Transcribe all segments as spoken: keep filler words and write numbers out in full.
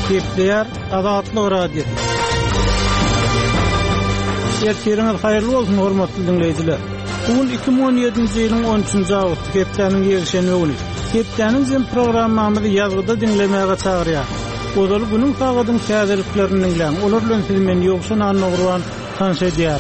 Kepler Azatlyk Radio. Ertiriniz hayırlı olsun hormatly dinleyijiler. Bugün iki bin on ýedinji ýylyň on üçünji awgusty Keplerniň ýerişeni öňüni. Keplerniň jem programmamyzy ýazgyda dinlemäge çagyrýar. Odaly günüň tagadyň käzeliklerini dinleň. Olar bilen siz meni ýoksa anlagurwan tanşaýar.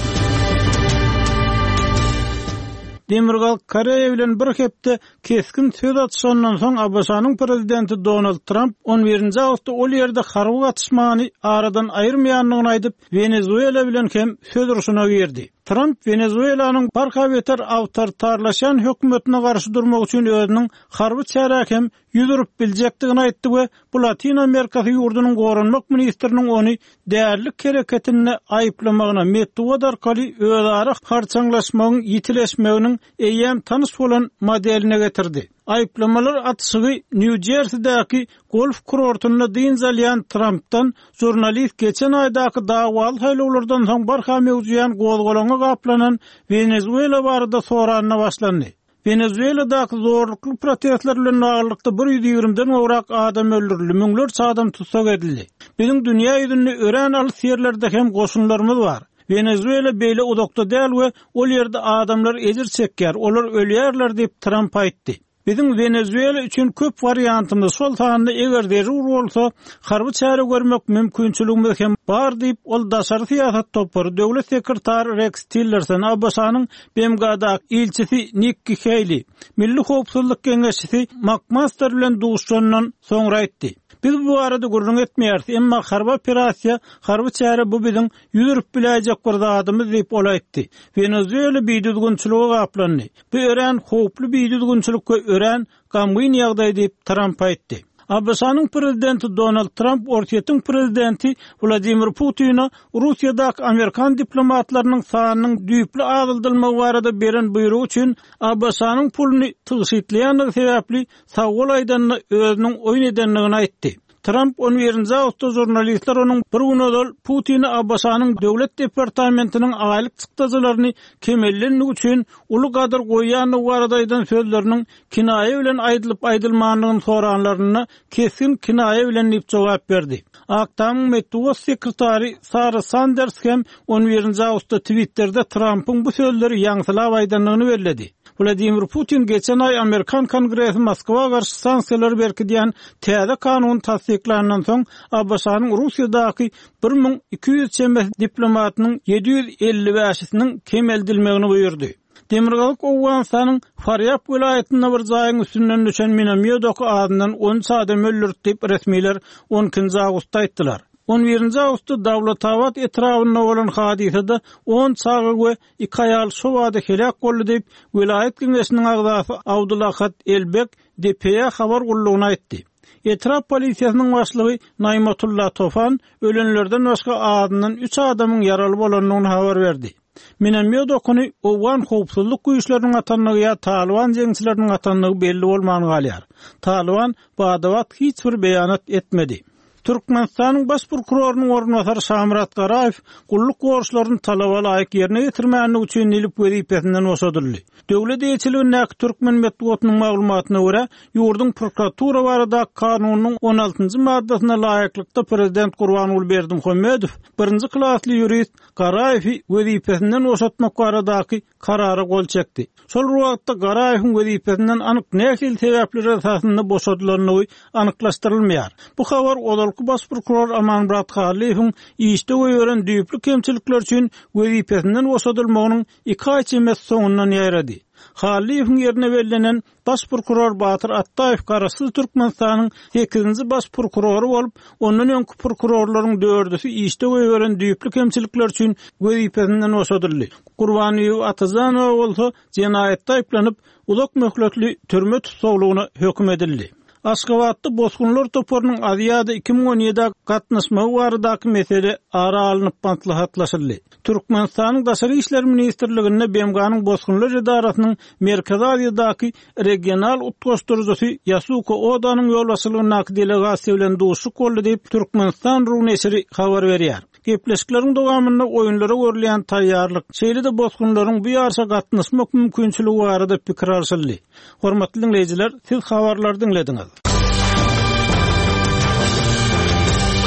Demirgal Koreýa bilen bir hepde keskin söz atışandan soň Abasanyň prezidenti Donald Trump on birinji awgustda ol ýerde harby atışmany aradan aýyrmaýanlygyny aýdyp Venezuela bilen hem söz uruşuna girdi. Trump Venezuelanyň barka beter awtoritarlaşan hökümetine garşy durmak üçin özüniň harby çäräkem ýüzürüp biljekdigini aýtdy we bu Latin Amerikasy ýurdunyň goranmak ministriniň ony däerlik hereketine aýyplamagyna metod arkaly özara harçaňlaşmagyň ýitileşmeginiň eýem tanys bolan modeline getirdi. Aýyplamalar atşygy New Jersey'däki golf kurortuny diňjalýan Trump'tan jurnalist geçen aýdaky dagwaly haýlawlardan soň barha mewzuyan gozgolana gaplanan Venezuela barada soranyna başlandy. Venezuela'daki zorluklu protestler bilen agyrlykda bir ýüz ýigrimden gowrak adam öldürildi, müňlerçe adam tutsak edildi. Biziň dünýä ýüzünde ören alys ýerlerde hem goşunlarymyz bar. Venezuela beýle udakda däl we ol ýerde adamlar ejir çekýär, olar ölýärler diýip Trump aýtdy. Biziň Venezuela üçin köp variantymyz şol taýda eger derur bolsa, harby çäre görmek mümkinçiligimiz hem bar diýip ol daşary syýasat topary döwlet sekretary Rex Tillerson Abasanyň B M G'da ilçisi Nikki Haley, Milli Howpsuzlyk Geňeşçisi McMaster bilen duşandan soňra aýtdy. Biz bu arada gurrun etmeýärdi, emma harby operasiýa, harby çäre bu biziň ýüzürüp biläjek bir zadymyz diýip olaýtdy. Venezuela biýdüzgünçiligi gaplandy. Bu ören howply biýdüzgünçilikke ören gamgyn ýagdaý diýip Trump aýtdy. Abasanyň prezidenti Donald Trump ortaýatyň prezidenti Vladimir Putin'a Russiýadaky Amerikan diplomatlarynyň sanynyň düýpli azaldylmagy barada beren buyrug üçin Abasanyň puluny tygyşytlaýanlygy sebäpli sagol aýdanna özüniň oýun edenligini aýtdy. Trump on birinji awgustda jurnalistler onuň bir günodal Putin'i Abasanyň döwlet departamentiniň aýlyk çykdazylaryny kemellenmek üçin uly gadyr goýýanlygy baradaýdan sözleriniň kinaýe bilen aýdylyp aýdylmanlygyny soranlaryna kesin kinaýe bilen diýip jogap berdi. Aktam Metuos sekretary Sarah Sanders hem on birinji awgustda Twitter'de Trump'yň bu sözleri ýaňsylap aýdanlygyny bellädi. Vladimir Putin geçen ay Amerikan Kongresi Moskwa garşy sanksiýalar berkidýän täze kanun tasdiklanandan soň Abasanyň Russiýadaky bir ming iki ýüz çember diplomatynyň ýedi ýüz elli beşisiniň kemeldilmegini buyurdy. Demirgalyk Owensanyň Faryab vilayetinde bir jaýyň üstünden düşen minamyodaky adından on üç adam öldürdi diýip resmiler on ikinji awgustda aýtdylar. on birinji awgustda Dawlatabat etrafynda bolan hadisede on çagy we iki aýal şu wagtda helak boldy diýip vilayet geňeşiniň agdasy Abdullahat Elbek D P-ýe habar gullugyny aýtdy. Etraf polisiýasynyň başlygy Naymatullah Tofan ölenlerden başga adından üç adamyň ýaraly bolanyny habar berdi. Minamyo dokuny owan howpsuzlyk güýçleriniň atanlygy ýa Taliban jeňçileriniň atanlygy belli bolmany galýar. Taliban bu adawat hiç bir beýanat etmedi. Türkmenistanyň baş prokurorunyň ornwasary Şamrat Garaýew gulluk borçlaryny talaba laýyk ýerine ýetirmäni üçin ilip wezipesinden boşadyldy. Döwlet ýeçiliginiň Türkmen medeniýetiniň maglumatyna görä, ýurdun prokuratura barada kanunyň on altynjy maddasyna laýyklykda prezident Gurbanuly Berdimuhammedow birinji klasly ýurist Garaýewi wezipesinden boşatmak baradaky karary gol çekdi. Şol wagtda Garaýewiň wezipesinden anyk näçe sebäpler esasynda boşadylaryny anyklaşdyrylmaýar. Bu habar odalky baş prokuror Amanmurat Galiýewiň işde gören düýpli kemçilikler üçin wezipesinden boşadylmagynyň iki aý emes soňundan ýaýrady. Galiýewiň ýerine belenen baş prokuror Batyr Attaýew Garasyz Türkmenistanyň sekizinji baş prokuroru bolup, ondan öňki prokurorlaryň dördüsi işde gören düýpli kemçilikler üçin wezipesinden boşadyldy. Gurbanyýew Atazanow bolsa jenaýatda aýplanyp uzak möhletli türme tutsaglygyna hökm edildi. Aşgabatda bozgunlar toporunyň Aziýada iki bin on ýedi gatnaşmagy baradaky mesele ara alınıp bantlahatlaşyldy. Türkmenistanyň Daşary işler ministrliginde B M G'nyň bozgunlar idarasynyň Merkezi Aziýadaky regional utgaşdyrjysy Yasuko Odanyň ýolbaşçylygyna delegasiýa bilen duşuk boldy diýip Türkmenistan Runeşri habar berýär. Gepleşikleriň dowamında oýunlara görülen taýýarlyk, şeýle-de bozgunlaryň bu ýarşa gatnaşmak mümkinçiligi barada pikir alşyldy. Hormatly dinleýijiler, siz habarlary dinlediňiz.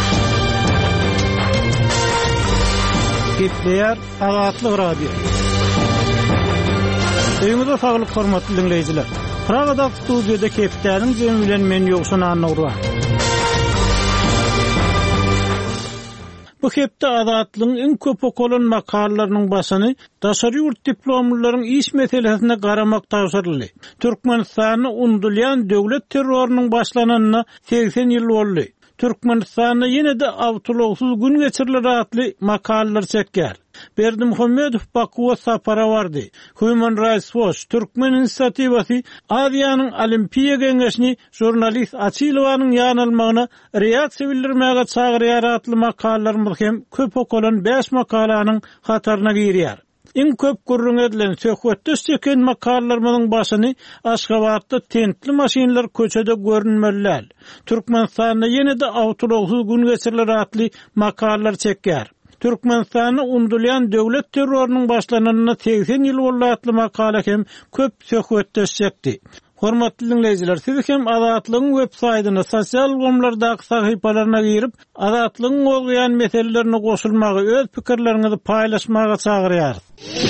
Gepleýär Azatlyk radio. Öňüňizde saglyk hormatly dinleýijiler. Pragada studiýada Keptäniň jemi bilen men ýoksan anaglar. Bu hepde Azatlygyň iň köp okulan makalalarynyň başyny daşary ýurt diplomlaryň iş meselesine garamak tawsyrly. Türkmenistany undulýan döwlet terrorunyň başlananyna seksen ýyl boldy. Türkmenistanda ýene de awtologsuz gün geçirilir atly makalalar çekýär. Berdimuhammedow Bakuwa sapara bardy. Human Rights Watch Türkmen inisiativasy Aziýanyň Olimpiýa Geňeşini jurnalist Açylowanyň ýanylmagyna reaksiýa bildirmäge çagyrýar atly makalalarymyz hem köp okulan beş makalanyň hataryna girýär. İň köp gurrun edilen söhbetde çeken makalalarymyň başyny Aşgabatda tentli maşinler köçede görünmeliler. Türkmenistanda ýene de awtologsuz gün geçirilir atly makalalar çekýär. Türkmenistany undulýan döwlet terrorunyň başlananyna seksen ýyl boldy atly makala hem köp söhbetde çekdi. Hormatly dinleýijiler, siz hem Azatlygyň web saýtyna, sosial gomlardaky sahypalaryna girip, Azatlygyň bolýan meselelerini goşulmagy, öz pikirleriňizi paýlaşmagy çagyrýar.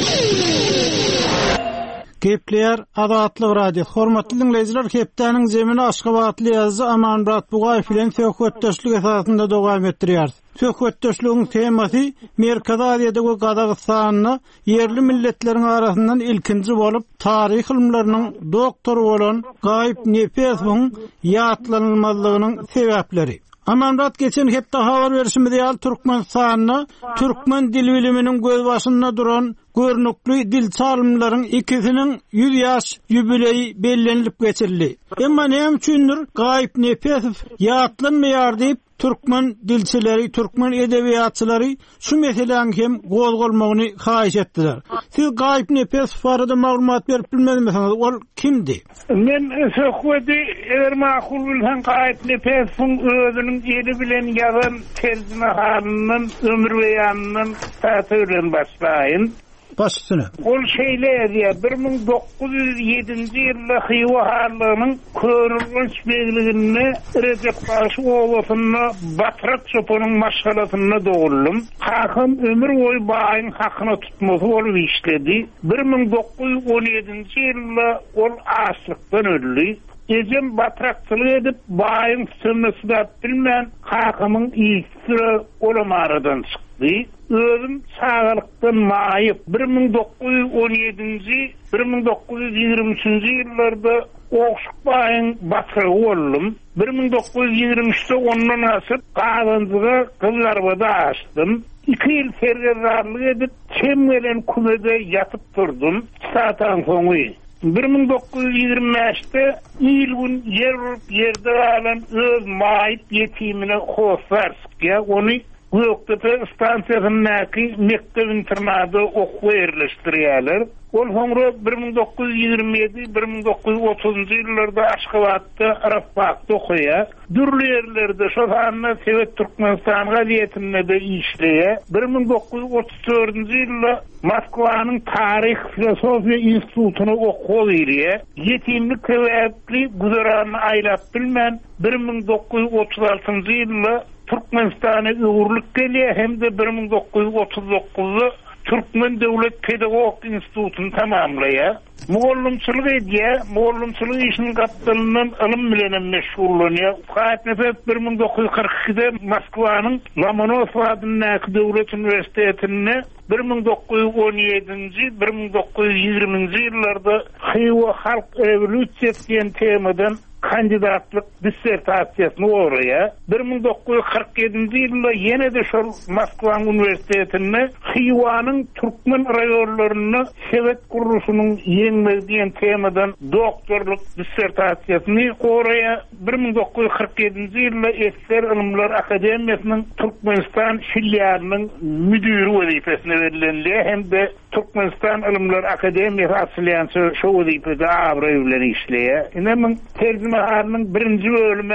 Gepleýär Azatlyk radio. Hormatly dinleýijiler, Keptäniň jemini Aşgabatly ýazgy Amanmurat Bugaýew bilen söhbetdeşlik esasynda dowam etdirýär. Söhbetdeşligiň temasy Merkez Aziýadagi Gazagystanyny yerli milletleriň arasyndan ilkinji bolup taryh ilmläriniň doktory bolan Gaýyp Nepesowyň ýatlanylmazlygynyň sebäpleri. Amanmurat geçen hepde habar berişimizde ýaly Türkmenistanyny türkmen dil biliminiň göz başynda duran görnükli dil çalymlaryň ikisiniň ýüz ýaş ýübileýi bellenilip geçirildi. Emma näme üçindir Gaýyp Nepesow ýatlanmaýar diýip Türkmen dilçileri, Türkmen edebiýatçylary şu meseleň hem gozgolmagyny haýyş etdiler. Siz Gaýyp Nepesow barada maglumat berip bilmedimiňiz, ol kimdi? Men söhbeti eger makul bilsen Gaýyp Nepesowyň özüniň eli bilen ýazan terjime halynyň ömür beýanynyň täsirinden başlaýyn. Başsyna. Ol şeýle diýär, bir ming dokuz ýüz ýedinji ýylda Xiwa harlygynyň körülgünç beýligini Recep Tayyip Erdoğan'a batrak çopanyň maşgalasyna dogurlum. Hakym ömür boýy baýyň hakyny tutmasy bolup işledi. bir ming dokuz ýüz on ýedinji ýylda ol açlykdan öldi. Ejem batrakçylyk edip baýyň sünnesini bilmän hakymyň ýygyry olamaradan çykdy. Özüm sağlıktan maýyp bir ming dokuz ýüz on ýedinji bir ming dokuz ýüz ýygrimi üçinji ýyllarda Oğuşuk baýyň batrygy boldum. bir ming dokuz ýüz ýygrimi üçde ondan asyp Gazandyga Kızlarbada açdym. iki ýyl fergerdarlyk edip çemgelen kumede ýatyp durdum. Satan soňy bir ming dokuz ýüz ýygrimi beşde ýyl gün yer urup ýerde galan öz maýyp ýetimine hoşberskä ony Göktepe stansiýasynyňky mektep internada okuw erleşdirýärler. Ol soňra bir ming dokuz ýüz ýygrimi ýedi bir ming dokuz ýüz otuzunjy ýyllarda Aşgabatda Arapakda okuýar. Dürli ýerlerde şo sanyna Sowet Türkmenistan gazetinde de işleýär. bir ming dokuz ýüz otuz dördünji ýylda Moskwanyň Taryh Filosofiýa institutyny okuw berýär. Ýetimlik sebäpli güzerany aýlap bilmän bir ming dokuz ýüz otuz altynjy ýylda Türkmenistana öwürlük gelýär hem de bir ming dokuz ýüz otuz dokuzda Türkmen Döwlet Pedagogik Institutyny tamamlaýar. Mugallimçilik edýär, mugallimçilik işini gatdalynyň ilim bilen meşgullanýar. Gaýtnepe bir ming dokuz ýüz kırk ikide Moskwanyň Lomonosov adyndaky Döwlet Universitetine bir ming dokuz ýüz on ýedinji bir ming dokuz ýüz ýygrimiňji ýyllarda Xiwa halk rewolýusiýasy diýen temadan kandidatlyk dissertasiýasyny oraya bir ming dokuz ýüz kırk ýedinji ýylda ýene de şol Moskwa Universitetinde Xiwanyň türkmen raýonlaryny Sowet guruşunyň ýeňmegi diýen temadan doktorluk dissertasiýasyny oraya bir ming dokuz ýüz kırk ýedinji ýylda Esser Ilimler Akademiýasynyň Türkmenistan filialynyň müdiri wezipesine berilenler hem de Türkmenistan Ilimler Akademiýasy açylýan şo wezipede abry bilen işleýär. Ine men terjime harlynyň birinji bölüme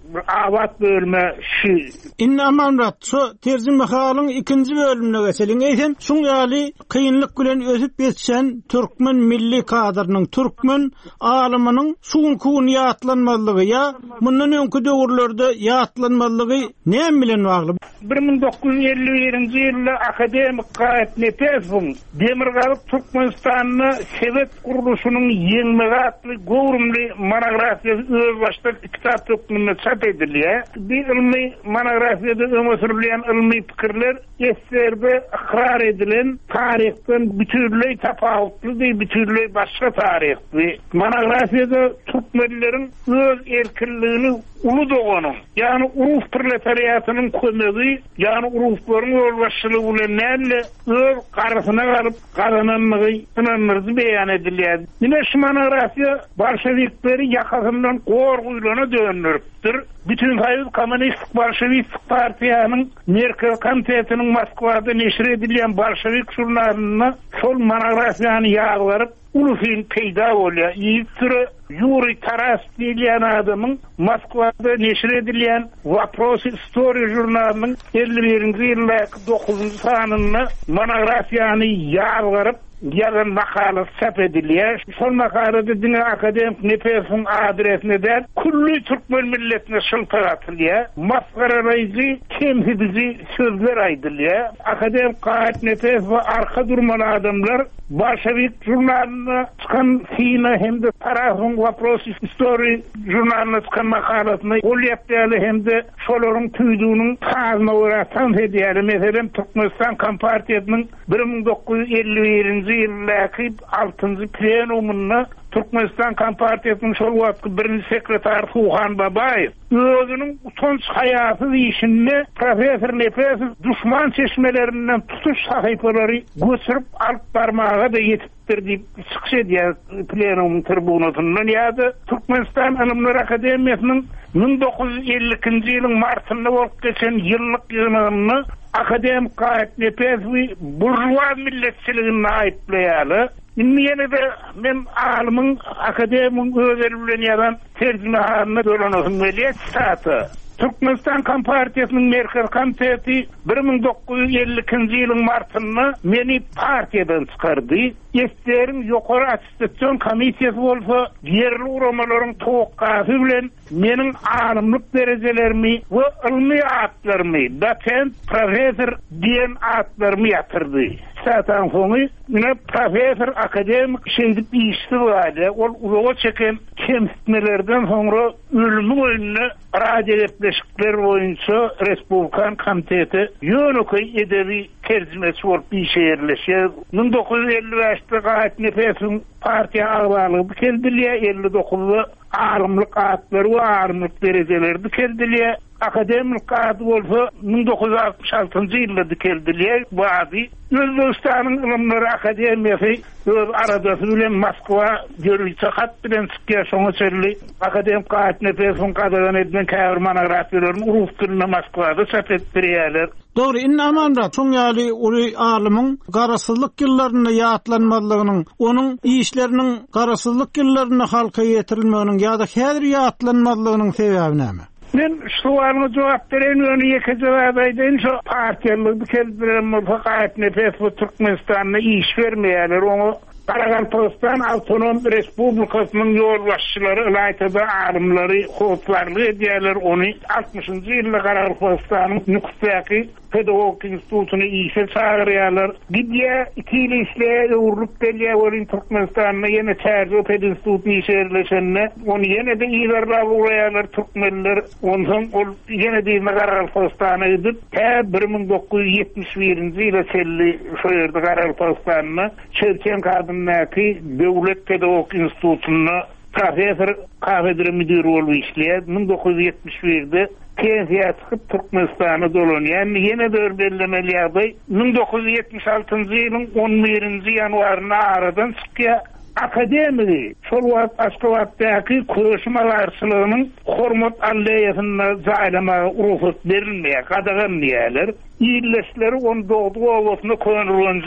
abat bölme şu. Inna amanrat, şu Tercüme halın ikinci bölümüne geçelim. Eýsem, şuň ýaly kynlyk bilen ösüp ýetişen Türkmen milli kadrynyň, Türkmen alymynyň şuňky ýatlanmalygy ýa mundan öňki döwürlerde ýatlanmalygy näme bilen bagly? bir ming dokuz yüz elli birinji ýylda akademik Gaýat Nepesowň Demirgalyk Türkmenistanyny Sowet guruluşynyň ýeňmegi atly gowrumly monografiýasy öz başda kitap töküminde çap edilýär. Bir ilmi monografiýada öňe sürilen ilmi pikirler eserde ikrar edilen taryhdan bütünlüği tapawutly, bütünlüği başga taryhdy. Monografiýada Türkmenleriň öz erkinligini ulu doganyň, ýani uruf proletariatynyň kömegi, ýani uruflaryň öwrüşçüligi bilen näle öz garasyna galyp gazananlygy ynanmyzy beýan edilýär. Ine şu monografiýa bolşewikleri ýakasyndan gorguýlana dönüripdir. Bütün haýy kommunist bolşewik partiýanyň Merkel komitetiniň Moskwada neşir edilýän bolşewik jurnalyna şol monografiýany ýaglaryp ulu film peýda bolýar. Ýitri Yuri Taras diýen adamyň Moskwada neşir edilýän Вопрос истории jurnalynyň elli birinji ýyldaky dokuzunçy sanyny monografiýany ýaglaryp ýazan makaly çap edilýär. Şol makalada Dine Akademik Nepesowň adresine der kulli Türkmen milletine şyltyk atylýar. Masgaralayjy, kemsidici sözler aýdylýar. Akademik Gaýat Nepesow arka durmaly adamlar bolşewik jurnalyna çykan Sina hemde Tarasowň Вопрос истории jurnalyna çykan makalasyny ol ýapdaly hemde şolaryň tüýdüğiniň tazyna öwratan edýär. Meselem Türkmenistan Kompartiýasynyň bir ming dokuz yüz elli birinji ýyldaky altynjy plenumuna Türkmenistan Kompartiýasynyň şol wagtky birinji sekretary Tuğhan Babaýew özüniň utanç haýaty işinde professor Nepesow düşman çeşmelerinden tutuş sahypalary göçürüp alyp barmaga da ýetipdir diýip çykyş edýär plenum tribunasyndan. Ýa-da Türkmenistan Ilimler Akademiýasynyň bir ming dokuz yüz ellikinji ýylyň martynda bolup geçen ýyllyk ýygynyny akademik Gaýat Nepesow burjuwa milletçiligini aýtlaýaly. Inni ýene de men alymyň akademik özeli bilen ýazan terjime halyna dolanyň weliyet staty. Türkmenistan Kompartiýasynyň Merkel komiteti bir ming dokuz yüz ellikinji ýylyň martynda meni partiýadan çykardy. Eslerin ýokary attestation komisiýasy bolsa, ýerli uramalaryň towakkaty bilen meniň alymlyk derejelerimi we ilmi atlarymy, doçent, professor diýen atlarymy ýatyrdy. Satan soňy mene professor akademik şeýdip işdi bardy. Ol uzağa çeken kemsitmelerden soňra ölümi boýunça radiolepleşikler boýunça Respublikan komiteti ýöneköy edebi terjimesi bolup işerleşýär. bir ming dokuz yüz elli beşde Gaýat Nepesowň partiýa agbarlygy keldilýär. elli dokuzda arymlyk atlary we arymlyk derejeleri keldilýär. Akademik adı bolsa bir ming dokuz yüz altmış altynjy ýylda keldilýär. Bu ady Özbekistanyň Ilimler Akademiýasy öz aradasy bilen Moskwa görüýçi hat bilen çykýar. Şoňa çerli akademik Gaýat Nepesowň gadagan edilen käbir monografiýalaryny urus diline Moskwada çap etdirýärler. Dogry, inna amanrat, şoň ýaly uly alymyň garasyzlyk ýyllaryna ýatlanmalygynyň, onuň işleriniň garasyzlyk ýyllaryna halka ýetirilmeginiň ýa-da häzir ýatlanmalygynyň sebebi näme? Men şu sualyna jogap beren öňe ýeke jogap aýdyn. Şu partiýalyk keldiren Gaýat Nepesow Türkmenistanyna iş bermeýärler. Onu Qaraqalpaqstan Awtonom Respublikasynyň ýol başçylary, ýa-da alymlary howplarly edýärler. Onu altmışynjy ýylda Qaraqalpaqstanyň Nükleýär Pedagogik Institutuny işe çağırýarlar. Gidýä iki ýyl işleýär, urup gelýär, olyň Türkmenistanyna ýene Terzi Pedagogik Institutuny işerleşende, onu ýene de ýerler bolýarlar Türkmenler. Ondan ol ýene de Qaraqalpaqstana gidip, bir ming dokuz yüz ýetmiş birinji ýylda keldi şu ýerde Qaraqalpaqstanyna Çerken kadynlaky Döwlet Pedagogik Institutunyna professor kafedra müdiri bolup işleýär. bir ming dokuz yüz ýetmiş birde Kensiýa çykyp Türkmenistana dolanýar. Ýene de bellemeli ýagdaý bir ming dokuz yüz ýetmiş altynjy ýylyň on birinji ýanwaryna aradan çykýar. Akademik şol wagt Aşgabatdaky köşmalarçylygynyň hormat alleýasyna jaýlamagy urusat berilmeýär, gadaganýarlar. Ýylleşleri on dogdy owasyna könürlenjin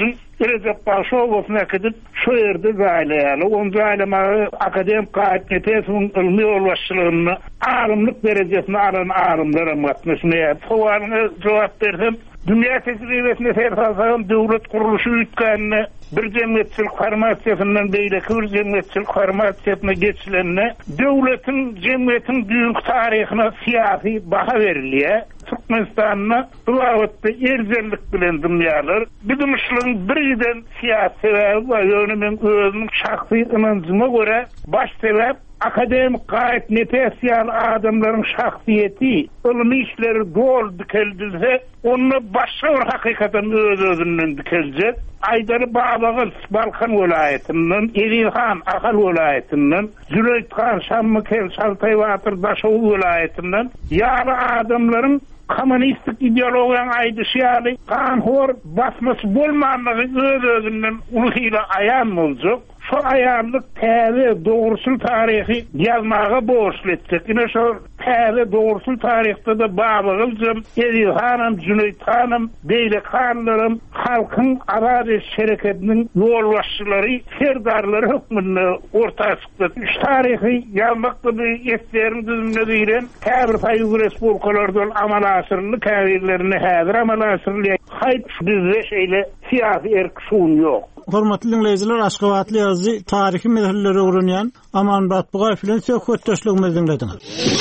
Recep Başoğlu'na gidip şu yerde zaylayalı. Onu zaylamağı akademik kayıtnetesin ilmi yol başçılığını ağrımlık derecesine alan ağrımlara matmışmaya. Sualına cevap versem, dünya tecrübesine sertasağım devlet kuruluşu ütkenine bir cemiyetçilik formasyasından beyleki bir cemiyetçilik formasyasına geçilenine devletin, cemiyetin büyük tarihine siyasi baha veriliye. Türkmenistan'na ılavette erzellik bilen dünyalar. Bizim işlerin biriden siyasi sebebi var. Yani ben özümün şahsi inancıma göre baş sebep akademik gayet nefesiyal adamların şahsiyeti, ilmi işleri doğru dikeldilse, onunla başka bir hakikaten öz özünden dikelecek. Aydarı Babagıl, Balkan vilayetinden, Elilhan, Akal vilayetinden, Züleyt Khan, Şamlıkel, Şaltay Vatır, Daşoğlu vilayetinden, yarı adamların komünistik ideologiyan aydışıyali kanhor basması bolmanlığı öz özünden uluyla ayan olacak. Şu ayanlık təze doğrusul tarihi yazmağa borçlu ettik. Yine şu təze doğrusul tarihte de Babagılcım, Elilhanım, Cüneyt Hanım, Beylek Hanlarım, halkın arazi şereketinin yolbaşçıları, serdarları hükmünde ortaya çıktı. Şu tarihi yazmakta bir etlerim düzümlediğiyle təbir payı respublikalardan amal asırını, kəvirlerini hədir amal asırlıya hayt bizde şeyle siyasi erkşun yok. Hormatly dinleyijiler, Aşgabatly ýazgy taryhy meseleleri öwrenýän Amanbat Bugay bilen söhbetdeşligimizi dinlediňiz.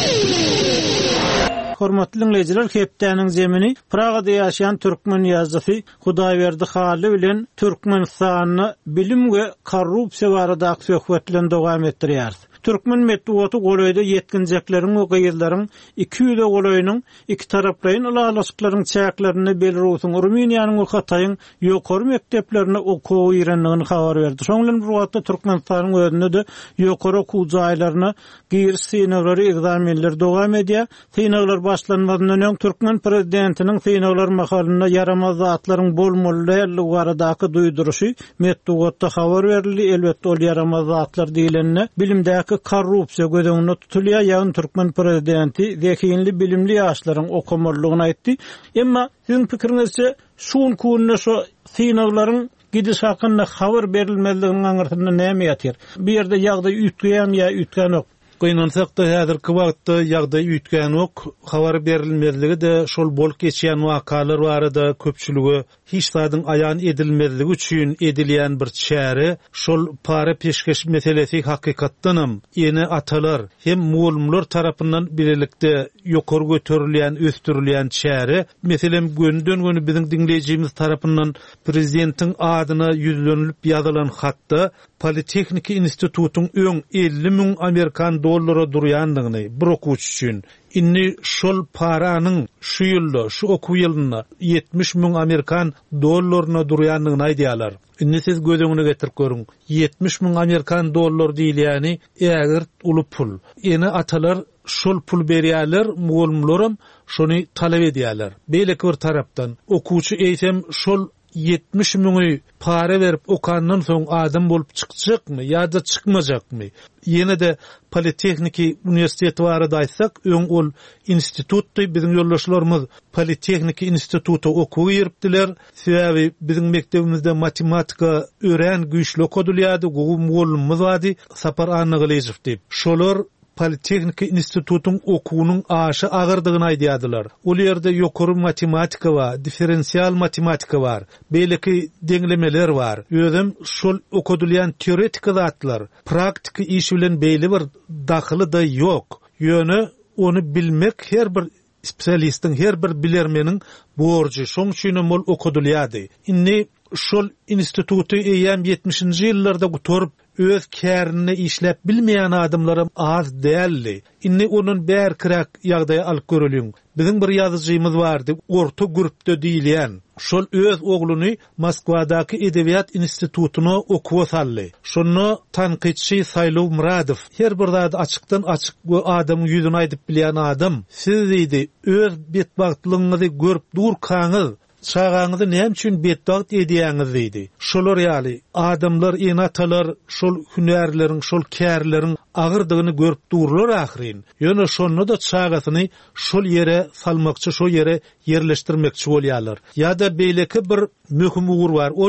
Hormatly dinleyijiler, hepdeniň zemini Pragada ýaşaýan türkmen ýazgysy Hudaýberdi Haly bilen Türkmenistanyny bilim we korrupsiýa barada söhbetlen dowam etdirýär. Türkmen medeniýeti golaýda yetkinjeklerin we gyýylaryň iki ýüze golaýynyň iki taraplaryň ulalaşyklaryň çäklerini belirlewsiň Ruminiýanyň we Hataýyň ýokary mekdeplerine okuw ýerenligini habar berdi. Şoňlan bu wagtda Türkmenistanyň özünde de ýokary okuw jaýlaryna giriş synawlary, egzamenler dowam edýär. Synawlar başlanmadan öň Türkmen prezidentiniň synawlar makalyna yaramaz zatlaryň bolmaly baradaky duýduruşy medeniýetde habar berildi. Elbetde ol yaramaz zatlar diýilenine bilimdäki korrupsiýa gödeňine tutulýar. Ýa-ni Türkmen prezidenti zekinli bilimli ýaşlaryň okumalygyny aýtdy. Emma siziň pikiriňizçe şuň kunna şu synawlaryň gidiş hakynda habar berilmezliginiň aňyrtynda näme ýatyr? Bir ýerde ýagdaý ütgän ýa ütgän ok. Goýnansak da häzirki wagtda ýagdaý ütgän ok, habar berilmezligi de şol bolup geçýän wakalar barada köpçüligi hiç zadyň aýan edilmezligi üçin edilýän bir çäre, şol para peşkeş meselesi hakykatdanam ýene atalar hem muulumlar tarapyndan birlikde ýokary göterilýän, östürilýän çäre. Meselem göndön göni biziň dinleýijimiz tarapyndan prezidentiň adyna ýüzlenip ýazylan hatda Politexniki institututyň öň elli miň Amerikan dollara durýandygyny bir okuwçy üçin inni şol paranyň şu ýylda, şu okuw ýylyna yetmiş miň Amerikan dollaryna durýandygyny aýdýarlar. Inni siz gözeňine getirip görüň. yetmiş miň Amerikan dollary diýilýäni ägir uly pul. Ene atalar şol pul berýärler, muulumlarym şonu talep edýärler. Beýleki bir tarapdan okuwçy eýsem şol yetmiş miňi para berip okandan soň adam bolup çykjakmy ýa-da çykmajakmy? Ýene de Politexniki universiteti barada aýtsak, öň ol institutdy biziň ýoldaşlarymyz Politexniki institutu okuw ýeripdiler. Sebäbi biziň mektebimizde matematika ören güýçli okudylýardy, gowy muulumymyz bardy, Sapar Anaglyjew diýip. Şolar Politexniki institututyň okuwynyň aşy agyrdygyny aýdýardylar. Ol ýerde ýokary matematika bar, diferensial matematika bar, beýleki deňlemeler bar. Özüm şol okudylýan teoretik zatlar, praktik iş bilen beýli bir daxily da ýok. Ýöne onu bilmek her bir spesialistin, her bir bilermeniň borjy. Şoň üçin ol okudylýardy. Inni şol institutu eýem yetmişinji ýyllarda gutorup öz kärini işläp bilmeýän adamlara az däldi. Inni onun bär kirak ýagdaýy alyp göreliň. Biziň bir ýazyjymyz bardy, orta grupda diýilýän. Şol öz ogluny Moskwadaky Edebiýat institututyna okuwa saldy. Şonu tanqidçi Saýlaw Muradow, her bir zat açykdan açyk bu adamyň ýüzüni aýdyp bilýän adam, siz diýdi, öz betbagtlygyňyzy görüp durkaňyz, çağaňyzy näme üçin betbagt edýäňiz diýdi. Şolar ýaly adamlar, enatalar şol hünärleriň, şol kärleriň agyrdygyny görüp durlar ahyrin. Ýöne şonu da çağasyny şol ýere salmakçy, şol ýere ýerleşdirmekçi bolýarlar. Ýa-da beýleki bir möhüm ugur bar. Ol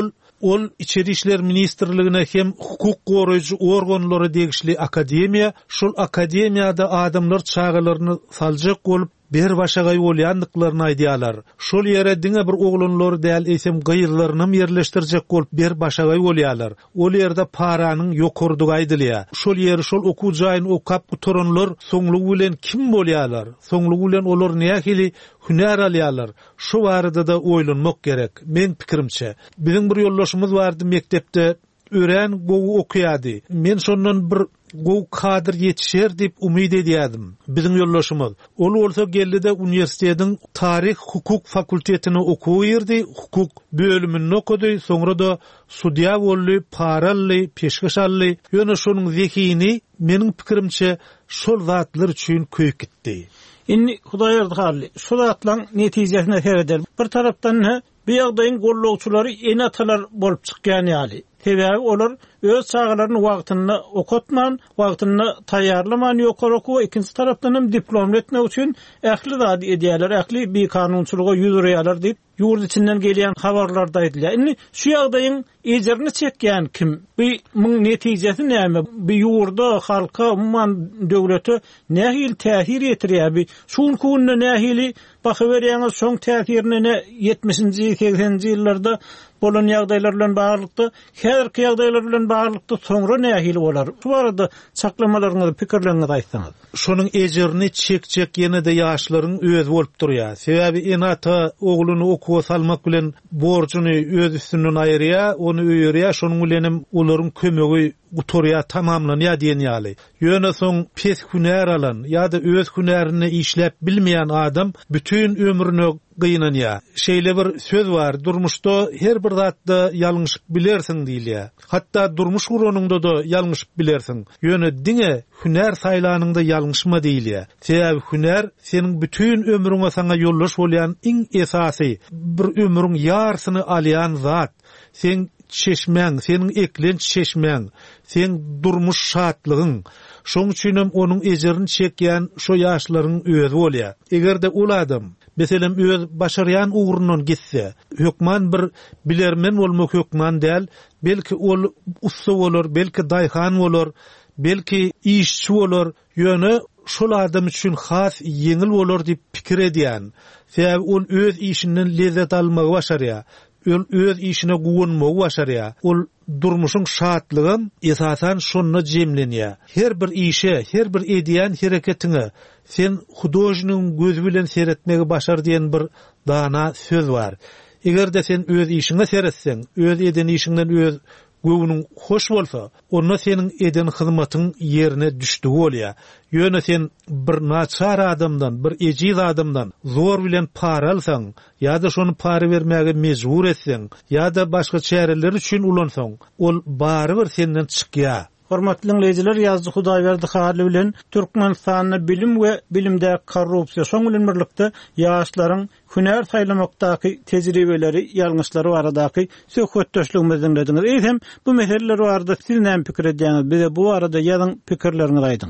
ol İçeri işler ministrligine hem hukuk goraýjy organlary degişli akademiýa, şol akademiýada adamlar çağalaryny saljak bolup bir başagay bolýandyklaryny aýdýarlar. Şol ýere diňe bir oglanlary däl eýsem gyýrlaryny ýerleşdirjek bolup bir başagay bolýarlar. Ol ýerde paranyň ýokurdygy aýdylýar. Şol ýeri şol okuw jaýyny okap gutoranlar soňlugy bilen kim bolýarlar? Soňlugy bilen olar nähili hünär alýarlar? Şu barada da oýlanmak gerek. Men pikirimçe, biziň bir ýoldaşymyz bardy mektepde ören gowy okuýady. Men şondan bir gow kadir yetişer dip umyd edýärdim. Biziň ýoldaşymyz. Ol bolsa geldi-de uniwersitetiň tarih hukuk fakultetini okuýardy, hukuk bölümini okudy, soňra da sudiýa boldy, parally, peşkeş aldy. Ýöne şonuň zekini meniň pikirimçe şol zatlar üçin köýüp gitdi. Inni Hudaý ýardy, şu zatlaryň netijesine seredер. Bir tarapdan ne bir ýagdaýyň gollawçylary ene atalar bolup çykýan ýaly. Sebäbi olar öz çağalaryny wagtyny okutman, wagtyny taýýarlaman ýokary okuw, ikinji tarapdan hem diplom etmek üçin ähli zat edýärler, ähli bir kanunçylyga ýüzürýärler diýip ýurt içinden gelýän habarlarda aýdylýar. Indi şu ýagdaýyň ejerini çekýän kim? Bir muň netijesi näme? Bir ýurda, halka, umman döwlete nähil täsir ýetirýär? Şol kunna nähili bakyberýäňiz şoň täsirini ýetmişinji seksenji ýyllarda bolan ýagdaýlar bilen baglykda, häzirki ýagdaýlar bilen baglykda soňra nähili bolar? Şu barada çaklamalaryňyzy, pikirleriňizi aýtsaňyz. Şonuň ejerini çekjek ýene-de ýaşlaryň özü bolup durýar. Sebäbi enata ogluny okuwa salmak bilen borcuny öz üstünden aýrýar, ony öýürýär, şonuň bilenim olaryň kömegi gutorýa tamamlanýar diýen ýaly. Ýöne soň pes hünär alan ýa-da öz hünärini işläp bilmeýän adam bütün ömrüni gynanýar. Şeýle bir söz bar, durmuşda her bir zatda ýalňyşyp bilersiň diýilýär. Hatda durmuş guronunda da ýalňyşyp bilersiň. Ýöne diňe hünär saýlanyňda ýalňyşma diýilýär. Sebäbi hünär seniň bütün ömrüňe saňa ýoldaş bolýan iň esasy bir ömrüň ýarsyny alýan zat. Sen çeşmeň, seniň eklen çeşmeň, sen durmuş şatlygyň. Şoň üçin hem onuň ejerini çekýän şo ýaşlaryň özü bolýar. Egerde ol adam meselem öz başarýan ugrundan gitse, hökman bir bilermen bolmak hökman däl, belki ol ussa bolar, belki daýhan bolar, belki işçi bolar, ýöne şol adam üçin has ýeňil bolar diýip pikir edýän. Sebäbi ol öz işinden lezzet almagy başarýar. Ol öz işine guwunmagy başarýar. Ol durmuşyň şatlygy esasan şonda jemlenýär. Her bir işe, her bir edýän hereketine sen hudojnyň gözi bilen seretmegi başar diýen bir dana söz bar. Egerde sen öz işiňe seretseň, öz eden işiňden öz göwüniň hoş bolsa, onda seniň eden hyzmatyň ýerine düşdi bolýar. Ýöne sen bir naçar adamdan, bir ejiz adamdan zor bilen para alsaň, ýa-da şonu para bermäge mejbur etseň, ýa-da başga çäreler üçin ulansaň, ol barybir senden çykýar. Hormatly dinleyijiler, ýazdy Hudaýberdi hali bilen Türkmenistanyň bilim we bilimde korrupsiýa şoň bilen birlikde ýaşlaryň hünär saýlamakdaky tejribeleri, ýalňyşlary baradaky söhbetdeşligimizi dinlediniz. Eýsem bu meseleler barada siz näme pikir edýäňiz? Bize bu arada ýazyň pikirleriňizi aýdyň.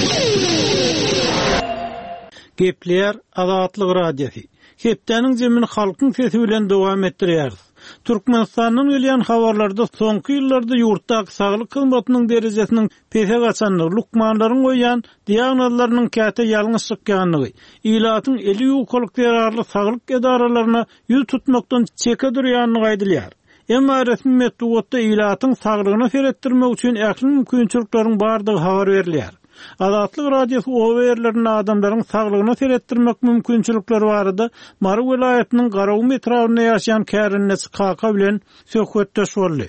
Gepler Azatlyk radiosi. Hepdeniň jemin halkyň sesi bilen dowam etdirýär. Türkmenistanyň gelýän habarlarda soňky ýyllarda ýurtdaky saglyk hyzmatynyň derejesiniň pese gaçanlygy, lukmanlaryň goýan diagnozlarynyň käte ýalňyş çykýanlygy, ilatyň eli ýokalyk zararly saglyk edaralaryna ýüz tutmakdan çeke durýanlygy aýdylýar. Emma resmi metodda ilatyň saglygyny seretdirmek üçin ähli mümkinçilikleriň bardygy habar berilýär. Azatlyk radiosu o berlerini adamlaryň saglygyna seretdirmek mümkinçilikleri barada Mary welaýatynyň Garaw metrowyna ýaşaýan Kärinnes Kaka bilen söhbetdeş boldy.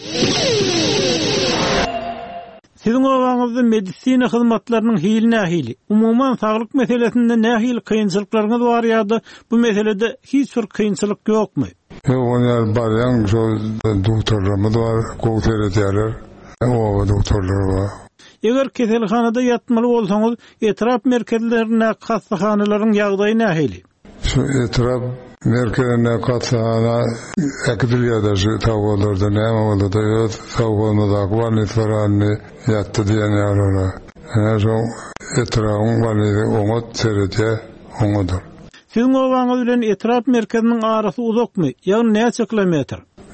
Siziň owaňyzda medisina hyzmatlarynyň hili-nähili, umuman saglyk meselesinde nähili kynçylyklaryňyz bar ýa-da bu meselede hiç bir kynçylyk ýokmy? Ýok, barýan şol doktorlarymyz bar, gowteretýärler, o doktorlar bar. Eger keselhanada ýatmaly bolsaňyz, etrap merkezlerine, hastahanalaryň ýagdaýy nähili? Şu etrap merkezlerine, hastahanalaryna ekdilýärler, tawallarda näme boldy da, tawalmada akwanitlarany ýatdy diýen ýalara. Ana şo etragyň bany oňa seretýär, oňadyr. Siziň owaňyz bilen etrap merkeziniň arasy uzakmy? Ýa-ni näçe kilometr?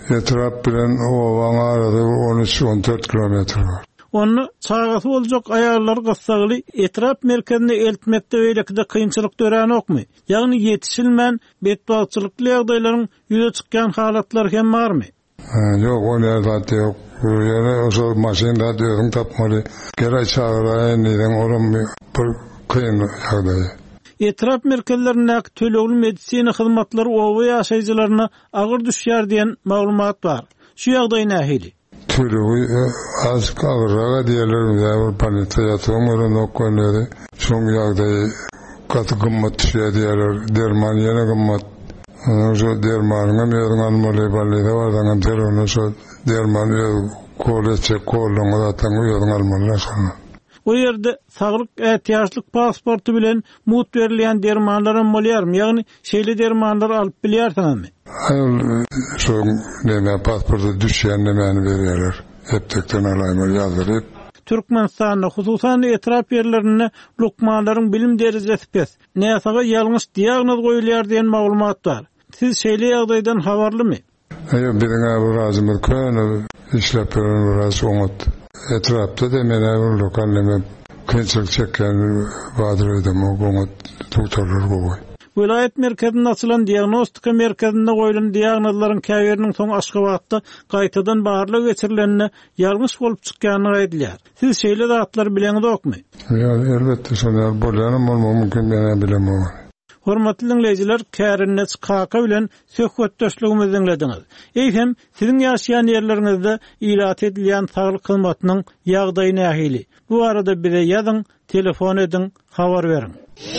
Etrap bilen owan arada on üç on dört kilometre var. Onu çağatı olacak ayarlar gıssagly etrap merkezine eltmekde öýlekde kıyınçylyk dören okmy? Ýagny ýetişilmän betbalçylykly ýagdaýlaryň ýüze çykkan halatlar hem barmy? Yok, o nerede yok. Yani o zaman maşinada diyorum tapmalı. Geri çağırayım neden orum bir kıyın yağdayı. Etrap merkezlerindeki tölegli medisina hyzmatlary owa ýaşaýjylaryna agyr düşýär diýen maglumat bar. Şu ýagdaý nähili? Tülüğü az kavrağa diyelim ya planeta yatımırın okulları son yağdayı katı gımmat şey diyorlar derman yine gımmat o dermanına meydan almalı balıydı vardan terörüne so derman koleçe kolunu da tanı meydan almalı sana. O ýerde saglyk ähtiýaçlyk pasportu bilen mut berilýän dermanlara molýarmy? Ýagny şeýle dermanlar alyp bilýärsiňizmi? Hayır, şu neme pasportu düşýän nemeni berýärler. Heptekden alaýmar ýazyryp. Türkmenistanyň hususan etrap ýerlerine lukmanlaryň bilim derejesi pes. Näsaga ýalňyş diagnoz goýulýar diýen maglumat bar. Siz şeýle ýagdaýdan habarlymy? Hayır, biziňe bu razymyz köne işlep beren raz oňat. Etrapda da mene lokal neme kynçylyk çekken badyr edem oňat doktorlar goýy. Vilayet merkezinde açılan diagnostika merkezinde goýulan diagnozlaryň käbiriniň soň Aşgabatda gaýtadan baharly geçirilenine ýalňyş bolup çykýanyny aýdylýar. Siz şeýle zatlar bileňiz okmy? Ýa, elbetde şonda bolýanym bolmamy mümkin mene bilemem. Hormatly dinleýijiler, Kärinnet Kaka bilen söhbetdeşligimizi dinlediňiz. Eýsem, siziň ýaşaýan ýerleriňizde ilat edilýän saglyk hyzmatynyň ýagdaýy nähili? Bu arada bize ýazyň, telefon edin, habar beriň.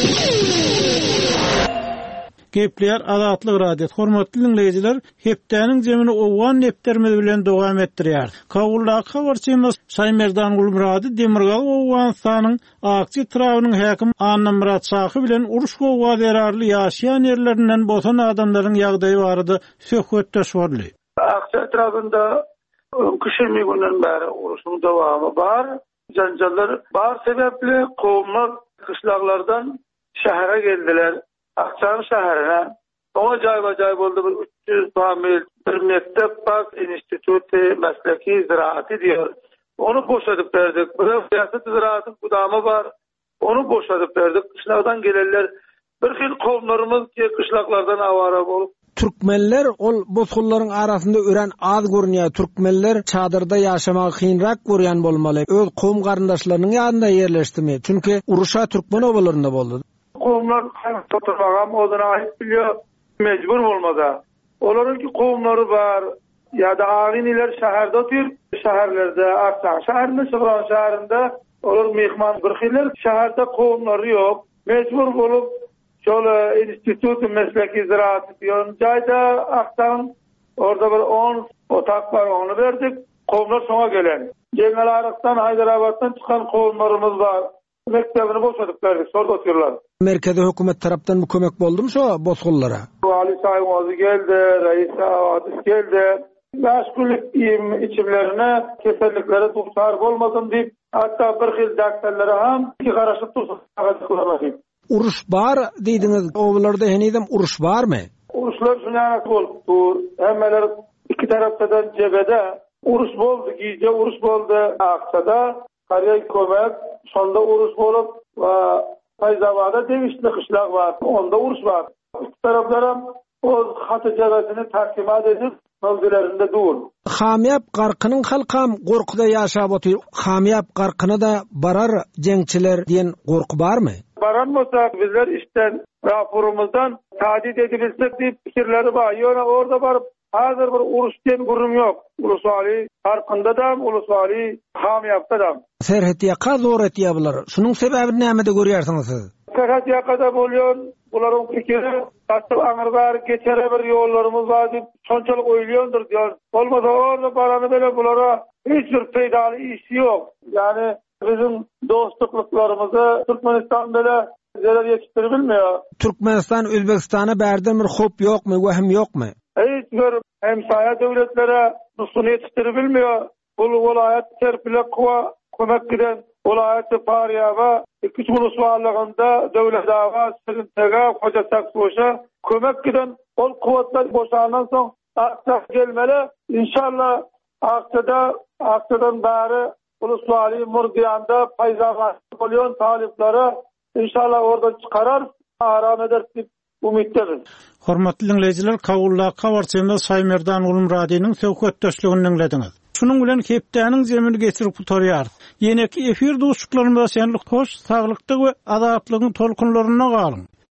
Gepler Azatlyk radio. Hormatly dinleýijiler, hepdäniň jemini owan nepterimiz bilen dowam etdirýär. Kawuldaky habarçymyz Şaýmerdan Gulmurady Demirgal owan sanyň akçy trawynyň häkim Anna Murat Şahy bilen uruş gowa zararly ýaşaýan ýerlerinden bosan adamlaryň ýagdaýy barada söhbetdeş boldy. Akçy trawynda kışyrmy günden bäri uruşyň dowamy bar. Janjallar bar sebäpli gowmak kışlaklardan şähere geldiler. Akçan şäherine. Oňa jaýba-jaý boldy bir üç yüz famil bir mektep bak instituty mesleki ziraati diýer. Onu boşadyp berdik. Bir siýasat ziraatyň gudamy bar. Onu boşadyp berdik. Kışlakdan gelenler bir hil gowmlarymyz ki kışlaklardan awara bolup Türkmenler ol bozgullaryň arasynda ören az görünýär. Türkmenler çadyrda ýaşamagy kynrak görýän bolmaly. Öz gowm garyndaşlarynyň ýanynda ýerleşdimi? Çünki uruşa türkmen obalarynda boldy. Gowmlar toturmagam oduna aýyp bilýär, mejbur bolmada. Olaryň ki gowmlary bar, ýa-da agynylar şäherde otyr, şäherlerde, Akçay şäherinde, Şygyran şäherinde olar mehman bir hiler, şäherde gowmlary ýok. Mejbur bolup şol institut mesleki ziraat diýen jaýda Akçaň orada bir on otak bar, onu berdik. Gowmlar soňa gelen. Jeňel Arykdan, Haýdarabaddan çykan gowmlarymyz bar. Mektebini boşadyp berdik, sorda otyrlar. Merkezi hökümet tarapdan bu kömek boldumy şo bozgullara? Ali Saýmozy geldi, Reis Awad geldi. Meşgullik içimlerine keselliklere tutar bolmasın diýip, hatta bir hil daktarlara ham iki garaşyp tursa. Uruş bar diýdiňiz, owalarda henizem uruş barmy? Uruşlar şunaýa bolupdyr. Hemmeler iki tarapdan jebede uruş boldy, giýje uruş boldy Akçada. Karýa kömek, şonda uruş bolup we Taýzabada degişli kışlak var. Onda uruş var. İki taraplar hem o hatı cebesini tahkimat edip mevzilerinde dur. Hamiyap garkynyň halkam gorkuda ýaşap otyr. Hamiyap garkyna da barar jeňçiler diýen gorku barmy? Baran bolsa bizler işten raporumuzdan tahdid edilsek diýip pikirleri bar. Ýöne orada baryp hazır bir uruş diýen gurum ýok. Uluswali harkynda da, uluswali hamiyapda da. Serhet ýaka zor etýär bular. Şunuň sebäbini näme-de görýärsiňiz siz? Serhet ýakada bolýan, bularyň pikiri taşyp aňyrgar geçere bir ýollarymyz bar diýip şonçalyk oýlaýandyr diýär. Bolmasa orada barany bile bulara hiç bir peýdaly iş ýok. Ýani bizim dostluklarymyzy Türkmenistan bile zerer ýetişdirip bilmeýär. Türkmenistan Özbekistana bärden bir hop ýokmy, wehem ýokmy? Hiç bir hemsaýa döwletlere nusuny ýetişdirip bilmeýär. Bu vilayet terpile kuwa kömek giden vilayeti Pariýaga iki uluswallygynda döwlet dawa Sirintega Hoja Saksoşa kömek giden ol kuwatlar boşandan soň Aksa gelmeli. İnşallah Aksa'da Aksa'dan bari uluslararası murdiyanda payzavat olyan talipleri inşallah oradan çıkarar, aram eder dip umiddedir. Hormatly dinleyijiler, Kagulla Kawarçynda Saýmerdan Ulum radiosynyň söhbetdeşligini dinlediňiz. Şunun bilen hepdäniň zemini geçirip tutarýar. Ýene-ki efir dostluklarymyzda senlik hoş, saglykdyk we azatlygyň tolkunlaryna galyň.